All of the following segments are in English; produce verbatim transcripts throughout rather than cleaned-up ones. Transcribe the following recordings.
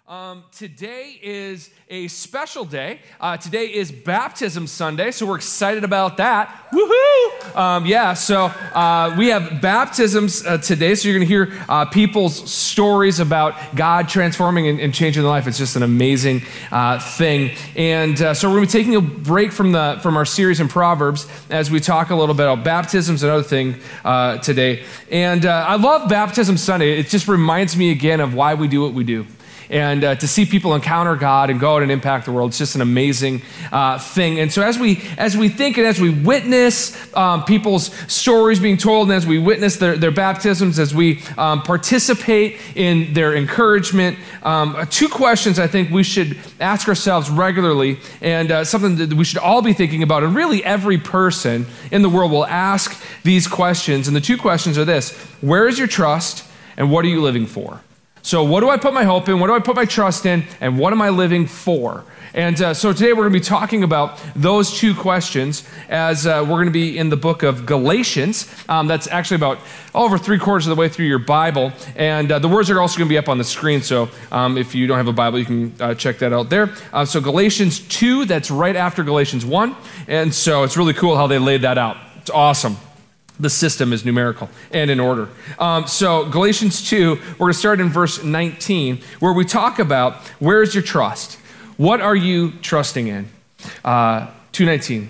Um, today is a special day. Uh, today is Baptism Sunday, so we're excited about that. Woohoo! Um, yeah, so uh, we have baptisms uh, today, so you're going to hear uh, people's stories about God transforming and, and changing their life. It's just an amazing uh, thing. And uh, so we're going to be taking a break from the from our series in Proverbs as we talk a little bit about baptisms and other thing uh, today. And uh, I love Baptism Sunday. It just reminds me again of why we do what we do. And uh, to see people encounter God and go out and impact the world, it's just an amazing uh, thing. And so as we as we think and as we witness um, people's stories being told, and as we witness their, their baptisms, as we um, participate in their encouragement, um, two questions I think we should ask ourselves regularly, and uh, something that we should all be thinking about. And really every person in the world will ask these questions. And the two questions are this: where is your trust, and what are you living for? So what do I put my hope in? What do I put my trust in? And what am I living for? And uh, so today we're going to be talking about those two questions as uh, we're going to be in the book of Galatians. Um, that's actually about over three quarters of the way through your Bible. And uh, the words are also going to be up on the screen. So um, if you don't have a Bible, you can uh, check that out there. Uh, so Galatians two, that's right after Galatians one. And so it's really cool how they laid that out. It's awesome. The system is numerical and in order. Um, so Galatians two, we're going to start in verse nineteen, where we talk about where's your trust? What are you trusting in? Uh, two nineteen.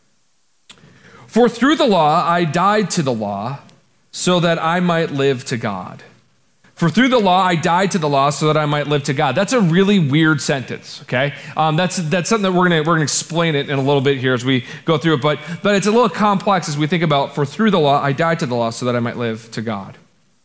For through the law I died to the law so that I might live to God. For through the law I died to the law so that I might live to God. That's a really weird sentence, okay? Um, that's that's something that we're gonna we're gonna explain it in a little bit here as we go through it, but but it's a little complex as we think about for through the law I died to the law so that I might live to God.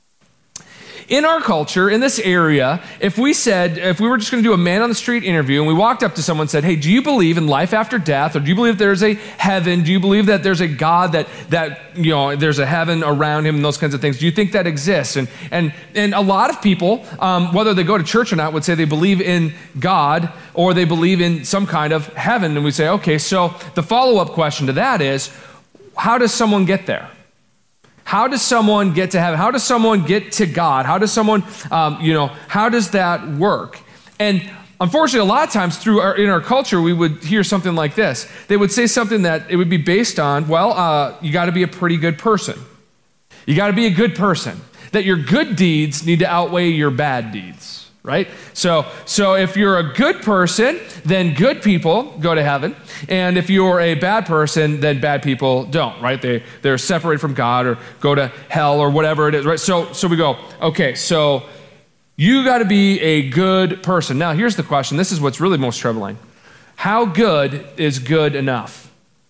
In our culture, in this area, if we said, if we were just going to do a man on the street interview and we walked up to someone and said, hey, do you believe in life after death? Or do you believe there's a heaven? Do you believe that there's a God that, that you know, there's a heaven around him and those kinds of things? Do you think that exists? And and and a lot of people, um, whether they go to church or not, would say they believe in God or they believe in some kind of heaven. And we say, okay, so the follow-up question to that is, how does someone get there? How does someone get to heaven? How does someone get to God? How does someone, um, you know, how does that work? And unfortunately, a lot of times through our, in our culture, we would hear something like this. They would say something that it would be based on, well, uh, you got to be a pretty good person. You got to be a good person. That your good deeds need to outweigh your bad deeds. Right? So, so if you're a good person, then good people go to heaven. And if you're a bad person, then bad people don't, right? They, they're separated from God or go to hell or whatever it is, right? So, so we go, okay, so you got to be a good person. Now, here's the question. This is what's really most troubling. How good is good enough?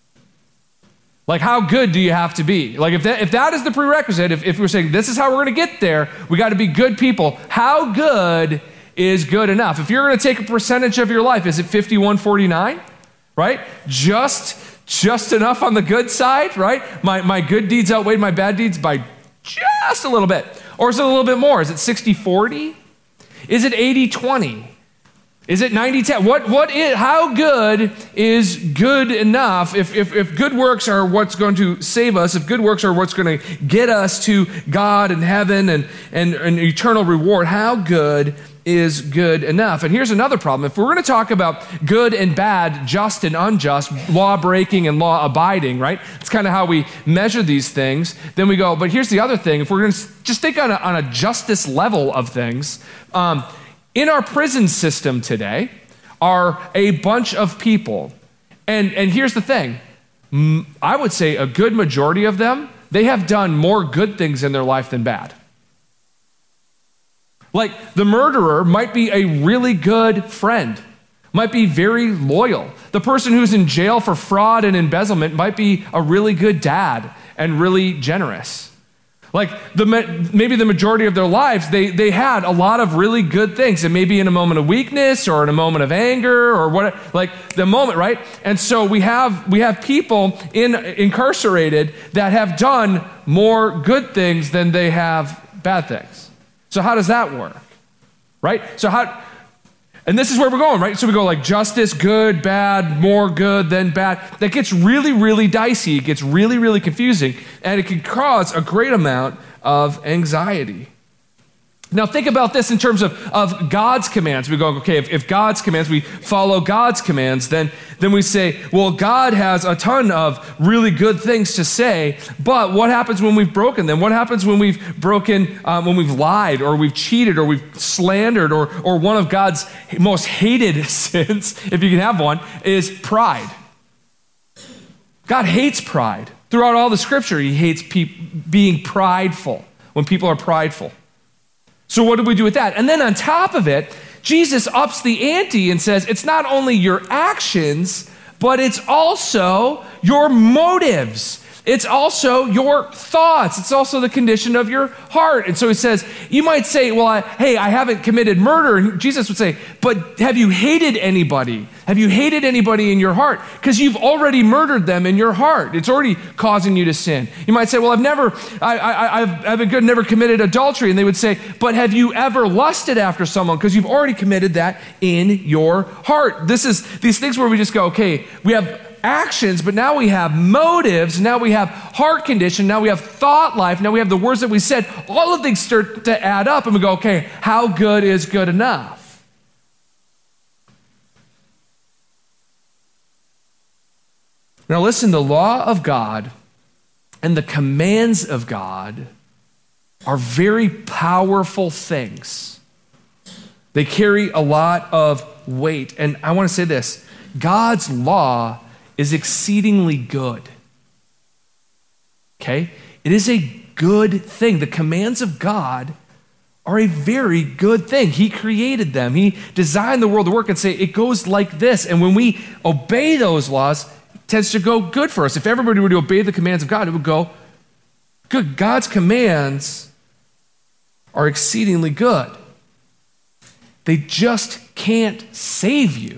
Like, how good do you have to be? Like, if that, if that is the prerequisite, if, if we're saying this is how we're going to get there, we got to be good people. How good is good enough? If you're going to take a percentage of your life, is it fifty-one forty-nine? Right? Just, just enough on the good side, right? My, my good deeds outweighed my bad deeds by just a little bit. Or is it a little bit more? Is it sixty forty? Is it eighty twenty? Is it ninety ten? What, what is, how good is good enough? If, if, if good works are what's going to save us, if good works are what's going to get us to God and heaven and, and, and eternal reward, how good is good enough? And here's another problem. If we're going to talk about good and bad, just and unjust, law breaking and law abiding, right? It's kind of how we measure these things. Then we go, but here's the other thing. If we're going to just think on a, on a justice level of things, um, in our prison system today are a bunch of people. And, and here's the thing. I would say a good majority of them, they have done more good things in their life than bad. Like the murderer might be a really good friend, might be very loyal. The person who's in jail for fraud and embezzlement might be a really good dad and really generous. Like the maybe the majority of their lives, they, they had a lot of really good things. And maybe in a moment of weakness or in a moment of anger or what, like the moment, right? And so we have we have people in incarcerated that have done more good things than they have bad things. So how does that work? Right? So how, and this is where we're going, right? So we go like justice, good, bad, more good than bad. That gets really, really dicey. It gets really, really confusing. And it can cause a great amount of anxiety. Now think about this in terms of, of God's commands. We go, okay, if, if God's commands, we follow God's commands, then, then we say, well, God has a ton of really good things to say, but what happens when we've broken them? What happens when we've broken, um, when we've lied, or we've cheated, or we've slandered, or, or one of God's most hated sins, if you can have one, is pride. God hates pride. Throughout all the scripture, he hates pe- being prideful, when people are prideful. So what do we do with that? And then on top of it, Jesus ups the ante and says, it's not only your actions, but it's also your motives. It's also your thoughts. It's also the condition of your heart. And so he says, you might say, well, I, hey, I haven't committed murder. And Jesus would say, but have you hated anybody? Have you hated anybody in your heart? Because you've already murdered them in your heart. It's already causing you to sin. You might say, well, I've never, I, I, I've, I've been good, never committed adultery. And they would say, but have you ever lusted after someone? Because you've already committed that in your heart. This is these things where we just go, okay, we have actions, but now we have motives, now we have heart condition, now we have thought life, now we have the words that we said. All of things start to add up, and we go, okay, how good is good enough? Now listen, the law of God and the commands of God are very powerful things. They carry a lot of weight. And I want to say this, God's law is exceedingly good. Okay? It is a good thing. The commands of God are a very good thing. He created them. He designed the world to work and say, it goes like this. And when we obey those laws, it tends to go good for us. If everybody were to obey the commands of God, it would go good. God's commands are exceedingly good. They just can't save you.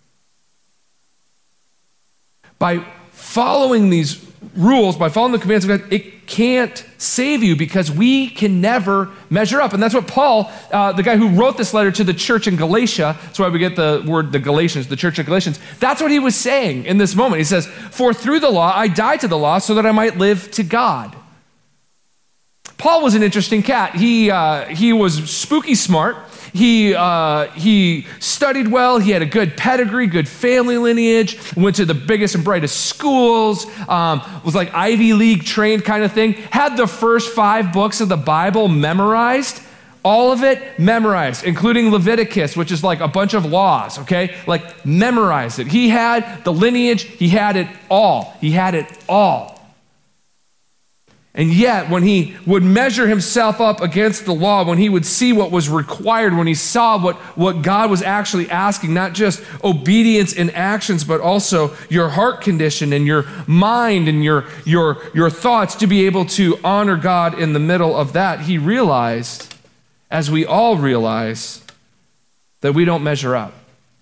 By following these rules, by following the commands of God, it can't save you because we can never measure up. And that's what Paul, uh, the guy who wrote this letter to the church in Galatia, that's why we get the word the Galatians, the church of Galatians, that's what he was saying in this moment. He says, for through the law, I died to the law so that I might live to God. Paul was an interesting cat. He, uh, he was spooky smart. He uh, he studied well. He had a good pedigree, good family lineage, went to the biggest and brightest schools, um, was like Ivy League trained kind of thing, had the first five books of the Bible memorized, all of it memorized, including Leviticus, which is like a bunch of laws, okay? Like memorized it. He had the lineage, he had it all. He had it all. And yet, when he would measure himself up against the law, when he would see what was required, when he saw what, what God was actually asking, not just obedience in actions, but also your heart condition and your mind and your, your, your thoughts to be able to honor God in the middle of that, he realized, as we all realize, that we don't measure up.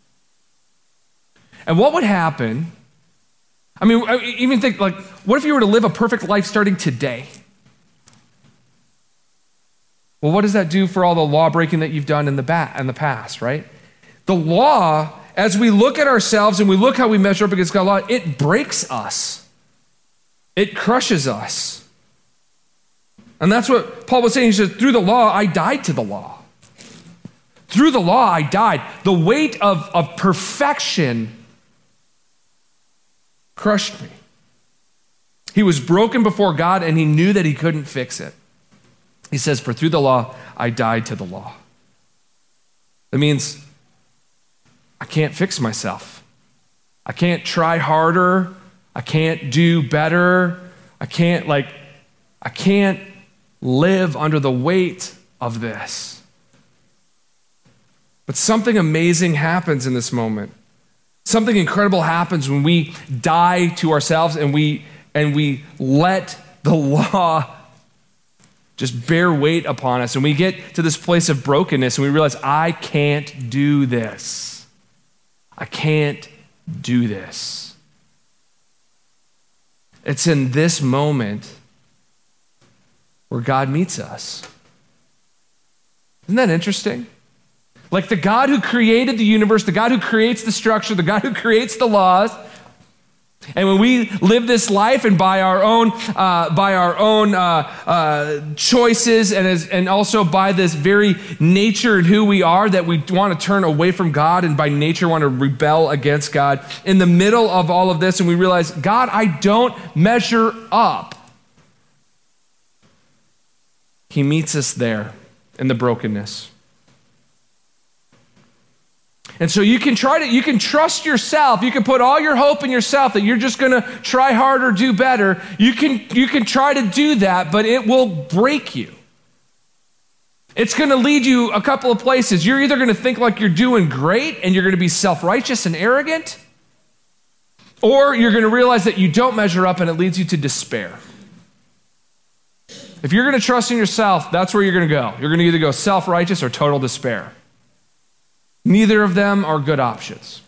And what would happen? I mean, even think, like, what if you were to live a perfect life starting today? Well, what does that do for all the law breaking that you've done in the, ba- in the past, right? The law, as we look at ourselves and we look how we measure up against God's law, it breaks us. It crushes us. And that's what Paul was saying. He said, through the law, I died to the law. Through the law, I died. The weight of, of perfection crushed me. He was broken before God and he knew that he couldn't fix it. He says, for through the law, I died to the law. That means I can't fix myself. I can't try harder. I can't do better. I can't like, I can't live under the weight of this. But something amazing happens in this moment. Something incredible happens when we die to ourselves and we and we let the law just bear weight upon us. And we get to this place of brokenness and we realize, I can't do this. I can't do this. It's in this moment where God meets us. Isn't that interesting? Like the God who created the universe, the God who creates the structure, the God who creates the laws, And when we live this life and by our own, uh, by our own uh, uh, choices and as, and also by this very nature and who we are, that we want to turn away from God and by nature want to rebel against God, in the middle of all of this, and we realize, God, I don't measure up. He meets us there in the brokenness. And so you can try to, you can trust yourself. You can put all your hope in yourself that you're just going to try harder, do better. You can, you can try to do that, but it will break you. It's going to lead you a couple of places. You're either going to think like you're doing great and you're going to be self-righteous and arrogant, or you're going to realize that you don't measure up and it leads you to despair. If you're going to trust in yourself, that's where you're going to go. You're going to either go self-righteous or total despair. Neither of them are good options.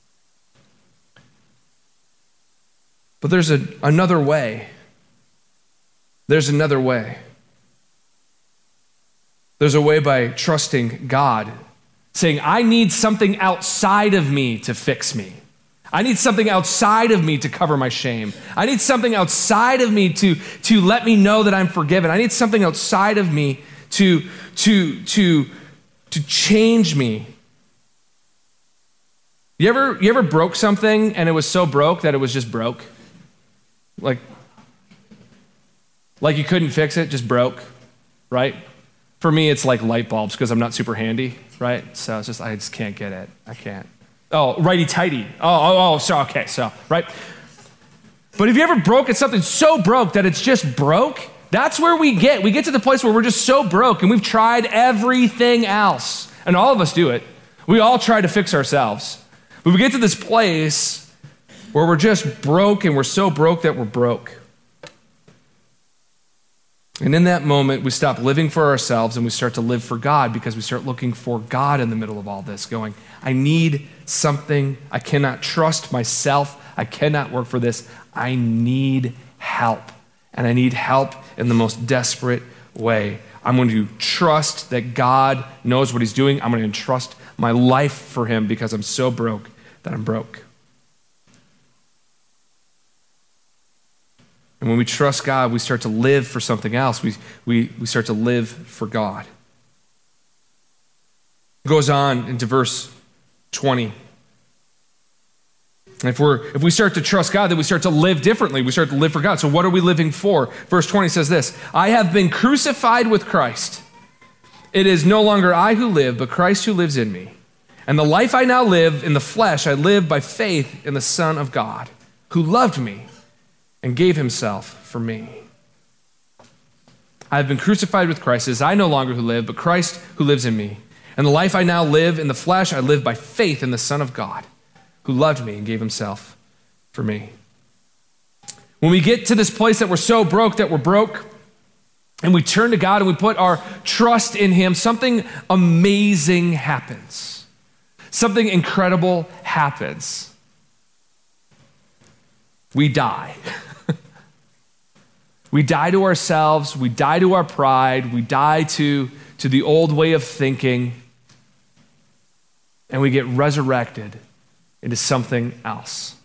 But there's a, another way. There's another way. There's a way by trusting God, saying, I need something outside of me to fix me. I need something outside of me to cover my shame. I need something outside of me to, to let me know that I'm forgiven. I need something outside of me to, to, to, to change me. You ever, you ever broke something and it was so broke that it was just broke? Like, like you couldn't fix it, just broke, right? For me, it's like light bulbs because I'm not super handy, right? So it's just, I just can't get it. I can't. Oh, righty-tighty. Oh, oh, oh, so, okay, so, right? But have you ever broken something so broke that it's just broke? That's where we get. We get to the place where we're just so broke and we've tried everything else. And all of us do it. We all try to fix ourselves. But we get to this place where we're just broke and we're so broke that we're broke. And in that moment, we stop living for ourselves and we start to live for God because we start looking for God in the middle of all this, going, I need something. I cannot trust myself. I cannot work for this. I need help. And I need help in the most desperate way. I'm going to trust that God knows what he's doing. I'm going to entrust my life for him because I'm so broke that I'm broke. And when we trust God, we start to live for something else. We, we, we start to live for God. It goes on into verse twenty. And if, we're, if we start to trust God, then we start to live differently. We start to live for God. So what are we living for? Verse twenty says this, I have been crucified with Christ. It is no longer I who live, but Christ who lives in me. And the life I now live in the flesh, I live by faith in the Son of God, who loved me and gave himself for me. I have been crucified with Christ. It is I no longer who live, but Christ who lives in me. And the life I now live in the flesh, I live by faith in the Son of God, who loved me and gave himself for me. When we get to this place that we're so broke that we're broke, and we turn to God and we put our trust in him, something amazing happens. Something incredible happens. We die. We die to ourselves. We die to our pride. We die to, to the old way of thinking. And we get resurrected into something else.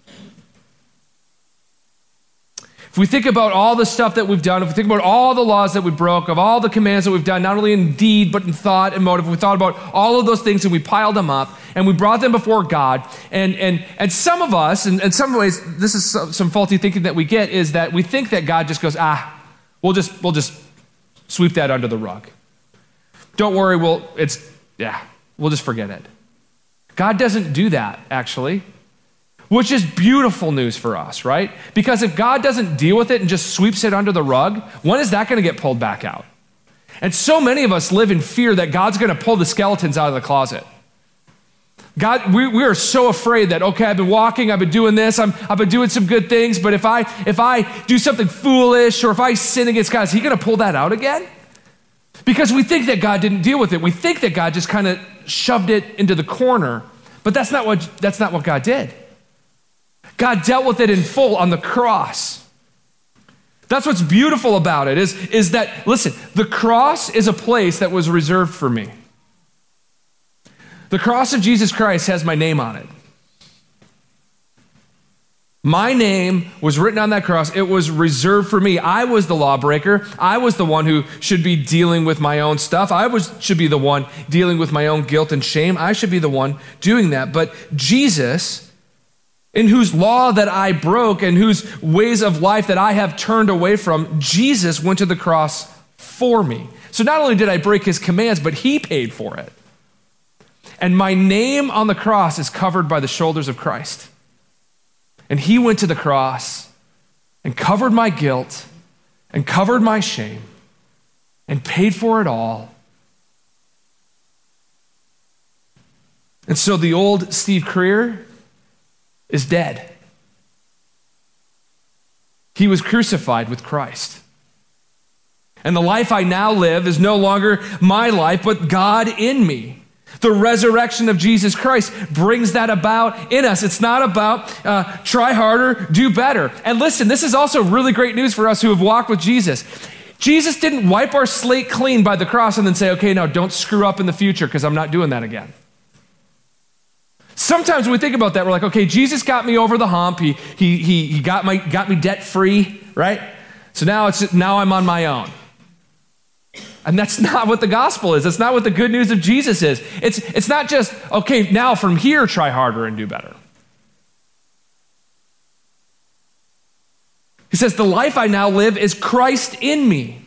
If we think about all the stuff that we've done, if we think about all the laws that we broke, of all the commands that we've done, not only in deed, but in thought and motive, we thought about all of those things and we piled them up and we brought them before God. And and and some of us, and in some ways, this is some, some faulty thinking that we get, is that we think that God just goes, ah, we'll just we'll just sweep that under the rug. Don't worry, we'll, it's, yeah, we'll just forget it. God doesn't do that, actually. Which is beautiful news for us, right? Because if God doesn't deal with it and just sweeps it under the rug, when is that going to get pulled back out? And so many of us live in fear that God's going to pull the skeletons out of the closet. God, we, we are so afraid that, okay, I've been walking, I've been doing this, I'm, I've been doing some good things, but if I if I do something foolish or if I sin against God, is he going to pull that out again? Because we think that God didn't deal with it. We think that God just kind of shoved it into the corner, but that's not what that's not what God did. God dealt with it in full on the cross. That's what's beautiful about it, is, is that, listen, the cross is a place that was reserved for me. The cross of Jesus Christ has my name on it. My name was written on that cross. It was reserved for me. I was the lawbreaker. I was the one who should be dealing with my own stuff. I was should be the one dealing with my own guilt and shame. I should be the one doing that. But Jesus, in whose law that I broke and whose ways of life that I have turned away from, Jesus went to the cross for me. So not only did I break his commands, but he paid for it. And my name on the cross is covered by the shoulders of Christ. And he went to the cross and covered my guilt and covered my shame and paid for it all. And so the old Steve Creer is dead. He was crucified with Christ. And the life I now live is no longer my life, but God in me. The resurrection of Jesus Christ brings that about in us. It's not about uh, try harder, do better. And listen, this is also really great news for us who have walked with Jesus. Jesus didn't wipe our slate clean by the cross and then say, okay, now don't screw up in the future because I'm not doing that again. Sometimes when we think about that, we're like, okay, Jesus got me over the hump. He, he, he, he got, my, got me debt free, right? So now, it's, now I'm on my own. And that's not what the gospel is. That's not what the good news of Jesus is. It's, it's not just, okay, now from here, try harder and do better. He says, the life I now live is Christ in me.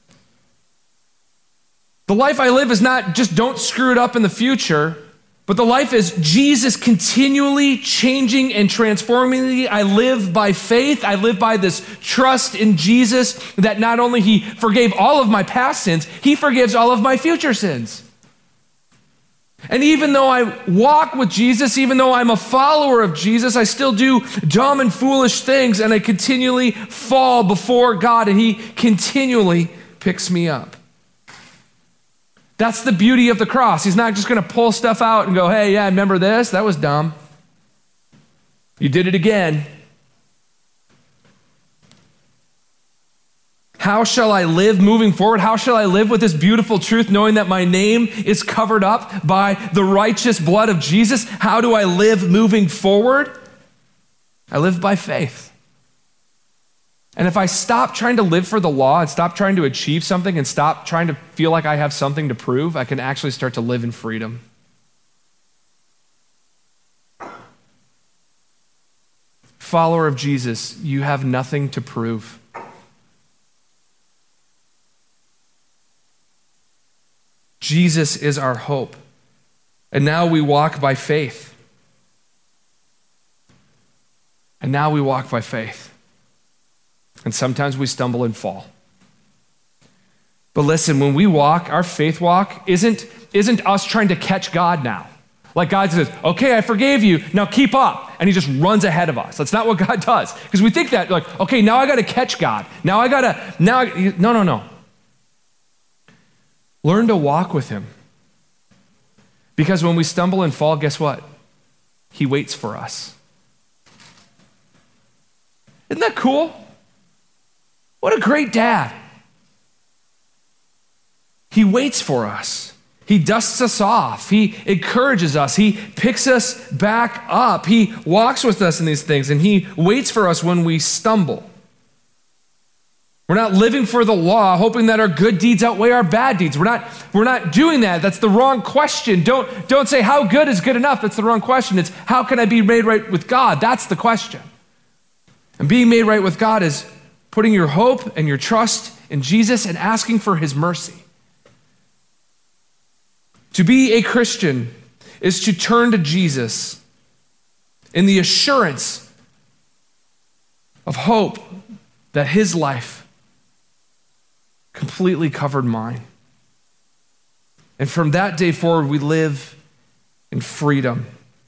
The life I live is not just don't screw it up in the future, but the life is Jesus continually changing and transforming me. I live by faith. I live by this trust in Jesus that not only he forgave all of my past sins, he forgives all of my future sins. And even though I walk with Jesus, even though I'm a follower of Jesus, I still do dumb and foolish things, and I continually fall before God, and he continually picks me up. That's the beauty of the cross. He's not just going to pull stuff out and go, hey, yeah, remember this? That was dumb. You did it again. How shall I live moving forward? How shall I live with this beautiful truth, knowing that my name is covered up by the righteous blood of Jesus? How do I live moving forward? I live by faith. And if I stop trying to live for the law and stop trying to achieve something and stop trying to feel like I have something to prove, I can actually start to live in freedom. Follower of Jesus, you have nothing to prove. Jesus is our hope. And now we walk by faith. And now we walk by faith. And sometimes we stumble and fall. But listen, when we walk, our faith walk isn't, isn't us trying to catch God now. Like God says, okay, I forgave you, now keep up. And he just runs ahead of us. That's not what God does. Because we think that, like, okay, now I got to catch God. Now I got to, now, I, no, no, no. Learn to walk with him. Because when we stumble and fall, guess what? He waits for us. Isn't that cool? What a great dad. He waits for us. He dusts us off. He encourages us. He picks us back up. He walks with us in these things, and he waits for us when we stumble. We're not living for the law, hoping that our good deeds outweigh our bad deeds. We're not, we're not doing that. That's the wrong question. Don't, don't say how good is good enough. That's the wrong question. It's how can I be made right with God? That's the question. And being made right with God is putting your hope and your trust in Jesus and asking for his mercy. To be a Christian is to turn to Jesus in the assurance of hope that his life completely covered mine. And from that day forward, we live in freedom.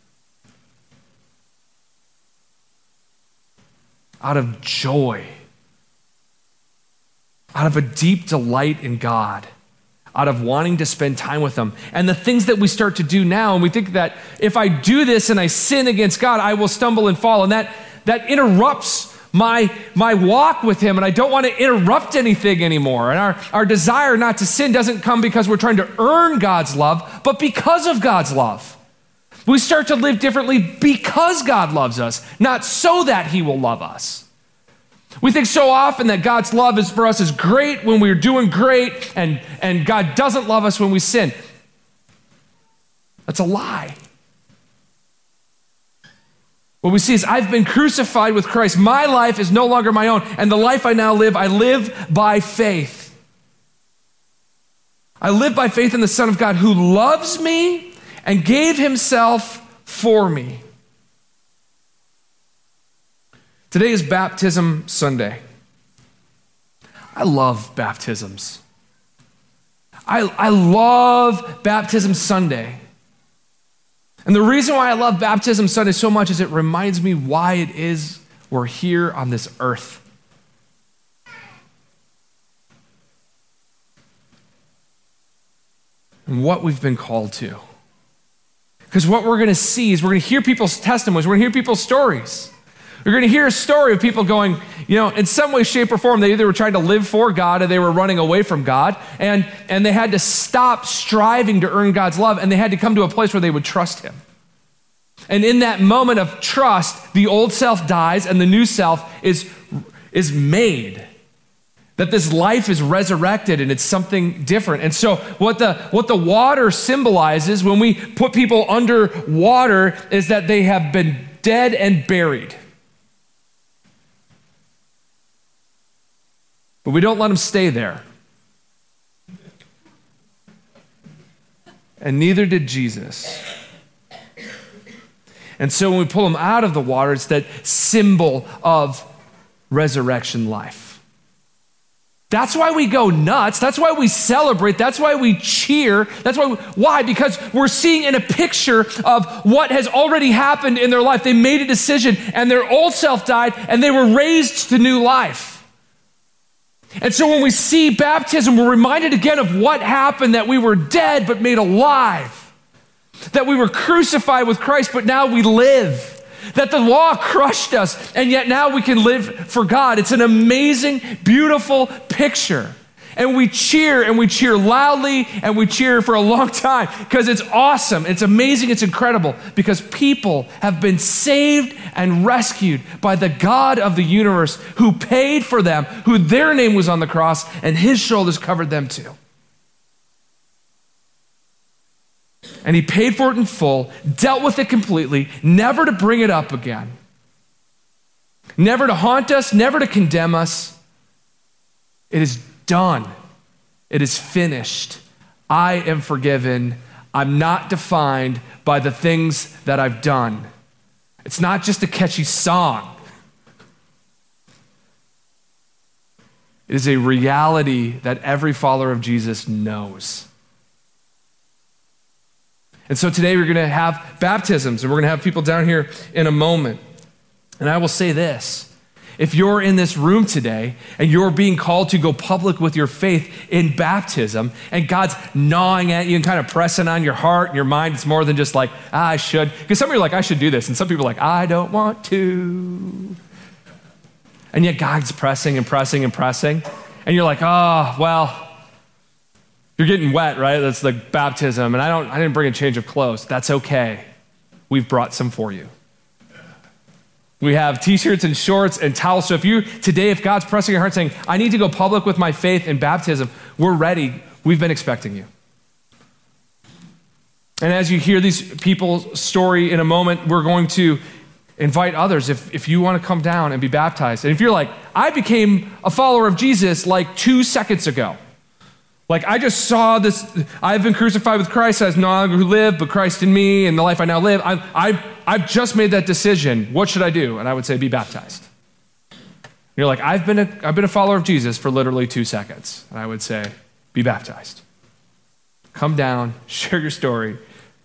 Out of joy. Out of a deep delight in God. Out of wanting to spend time with him. And the things that we start to do now, and we think that if I do this and I sin against God, I will stumble and fall. And that, that interrupts my, my walk with him, and I don't want to interrupt anything anymore. And our, our desire not to sin doesn't come because we're trying to earn God's love, but because of God's love. We start to live differently because God loves us, not so that he will love us. We think so often that God's love is for us is great when we're doing great, and, and God doesn't love us when we sin. That's a lie. What we see is I've been crucified with Christ. My life is no longer my own, and the life I now live, I live by faith. I live by faith in the Son of God who loves me and gave himself for me. Today is Baptism Sunday. I love baptisms. I, I love Baptism Sunday. And the reason why I love Baptism Sunday so much is it reminds me why it is we're here on this earth. And what we've been called to. Because what we're going to see is we're going to hear people's testimonies. We're going to hear people's stories. We're going to hear a story of people going, you know, in some way, shape, or form, they either were trying to live for God or they were running away from God. And, and they had to stop striving to earn God's love, and they had to come to a place where they would trust him. And in that moment of trust, the old self dies and the new self is, is made. That this life is resurrected and it's something different. And so what the, what the water symbolizes when we put people under water is that they have been dead and buried. But we don't let them stay there. And neither did Jesus. And so when we pull them out of the water, it's that symbol of resurrection life. That's why we go nuts. That's why we celebrate. That's why we cheer. That's why. We, why? Because we're seeing in a picture of what has already happened in their life. They made a decision and their old self died and they were raised to new life. And so when we see baptism, we're reminded again of what happened, that we were dead but made alive. That we were crucified with Christ, but now we live. That the law crushed us, and yet now we can live for God. It's an amazing, beautiful picture. And we cheer, and we cheer loudly, and we cheer for a long time because it's awesome. It's amazing. It's incredible because people have been saved and rescued by the God of the universe who paid for them, who their name was on the cross, and his shoulders covered them too. And he paid for it in full, dealt with it completely, never to bring it up again. Never to haunt us, never to condemn us. It is done. It is finished. I am forgiven. I'm not defined by the things that I've done. It's not just a catchy song. It is a reality that every follower of Jesus knows. And so today we're going to have baptisms, and we're going to have people down here in a moment. And I will say this. If you're in this room today and you're being called to go public with your faith in baptism, and God's gnawing at you and kind of pressing on your heart and your mind, it's more than just like, ah, I should. Because some of you are like, I should do this. And some people are like, I don't want to. And yet God's pressing and pressing and pressing. And you're like, oh, well, you're getting wet, right? That's like baptism. And I don't, I didn't bring a change of clothes. That's okay. We've brought some for you. We have t-shirts and shorts and towels. So if you, today, if God's pressing your heart saying, I need to go public with my faith in baptism, we're ready. We've been expecting you. And as you hear these people's story in a moment, we're going to invite others if, if you want to come down and be baptized. And if you're like, I became a follower of Jesus like two seconds ago. Like I just saw this, I've been crucified with Christ, I no longer who live, but Christ in me, and the life I now live. I've, I've, I've just made that decision. What should I do? And I would say, be baptized. And you're like, I've been, a, I've been a follower of Jesus for literally two seconds. And I would say, be baptized. Come down, share your story,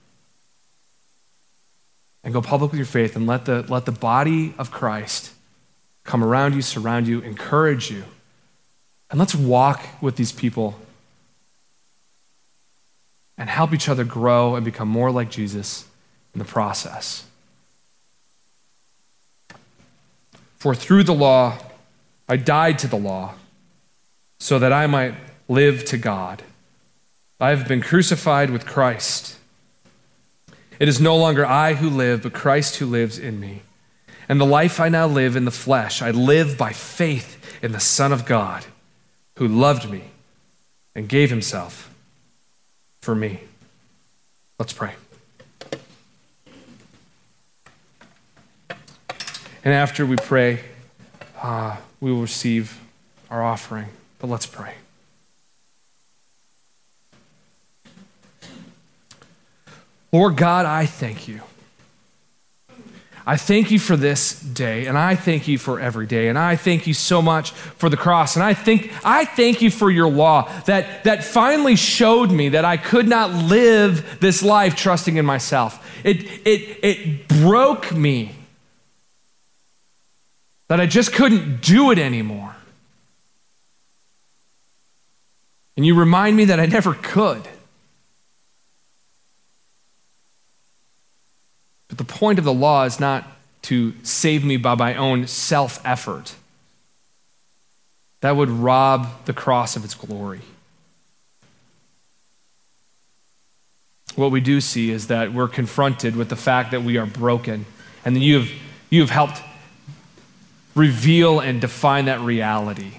and go public with your faith, and let the, let the body of Christ come around you, surround you, encourage you. And let's walk with these people and help each other grow and become more like Jesus in the process. For through the law, I died to the law so that I might live to God. I have been crucified with Christ. It is no longer I who live, but Christ who lives in me. And the life I now live in the flesh, I live by faith in the Son of God, who loved me and gave himself for me. Let's pray. And after we pray, uh, we will receive our offering. But let's pray. Lord God, I thank you. I thank you for this day, and I thank you for every day, and I thank you so much for the cross, and I think I thank you for your law that, that finally showed me that I could not live this life trusting in myself. It, it, it broke me that I just couldn't do it anymore. And you remind me that I never could. But the point of the law is not to save me by my own self-effort. That would rob the cross of its glory. What we do see is that we're confronted with the fact that we are broken, and that you have, you have helped reveal and define that reality.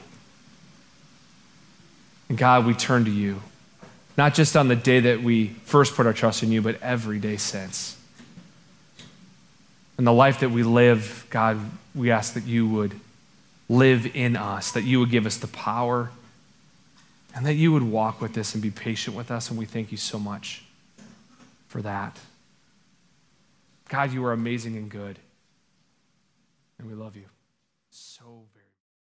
And God, we turn to you, not just on the day that we first put our trust in you, but every day since. And the life that we live, God, we ask that you would live in us, that you would give us the power, and that you would walk with us and be patient with us, and we thank you so much for that. God, you are amazing and good, and we love you so very much.